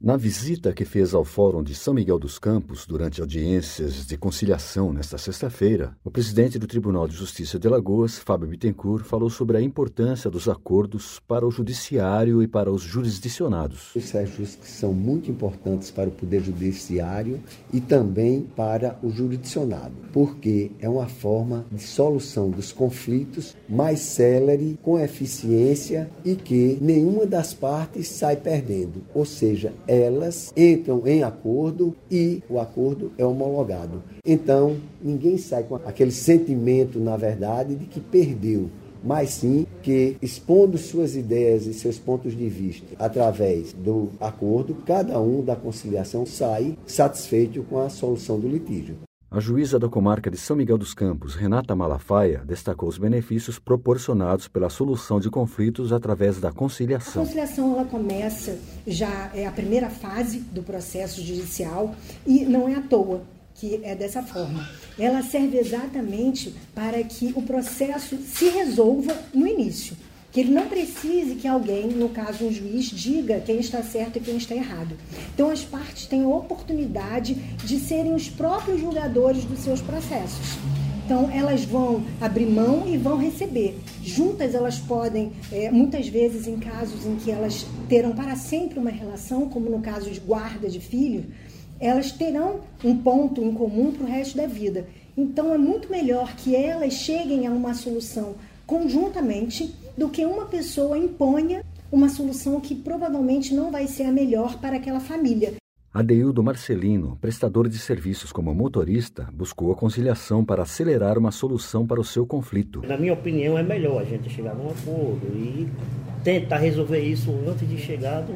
Na visita que fez ao Fórum de São Miguel dos Campos durante audiências de conciliação nesta sexta-feira, o presidente do Tribunal de Justiça de Alagoas, Fábio Bittencourt, falou sobre a importância dos acordos para o judiciário e para os jurisdicionados. Os ajustes que são muito importantes para o Poder Judiciário e também para o jurisdicionado, porque é uma forma de solução dos conflitos mais célere, com eficiência e que nenhuma das partes sai perdendo, ou seja, elas entram em acordo e o acordo é homologado. Então, ninguém sai com aquele sentimento, na verdade, de que perdeu, mas sim que, expondo suas ideias e seus pontos de vista através do acordo, cada um da conciliação sai satisfeito com a solução do litígio. A juíza da comarca de São Miguel dos Campos, Renata Malafaia, destacou os benefícios proporcionados pela solução de conflitos através da conciliação. A conciliação ela começa, já é a primeira fase do processo judicial e não é à toa que é dessa forma. Ela serve exatamente para que o processo se resolva no início. Que ele não precise que alguém, no caso um juiz, diga quem está certo e quem está errado. Então as partes têm a oportunidade de serem os próprios julgadores dos seus processos. Então elas vão abrir mão e vão receber. Juntas elas podem, muitas vezes em casos em que elas terão para sempre uma relação, como no caso de guarda de filho, elas terão um ponto em comum para o resto da vida. Então é muito melhor que elas cheguem a uma solução conjuntamente do que uma pessoa imponha uma solução que provavelmente não vai ser a melhor para aquela família. Adeildo Marcelino, prestador de serviços como motorista, buscou a conciliação para acelerar uma solução para o seu conflito. Na minha opinião, é melhor a gente chegar num acordo e tentar resolver isso antes de chegar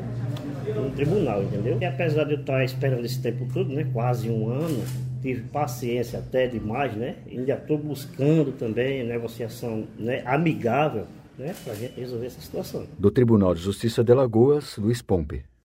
no tribunal, entendeu? E apesar de eu estar esperando esse tempo todo, quase um ano, tive paciência até demais, ainda estou buscando também negociação amigável, para a gente resolver essa situação. Do Tribunal de Justiça de Alagoas, Luiz Pompe.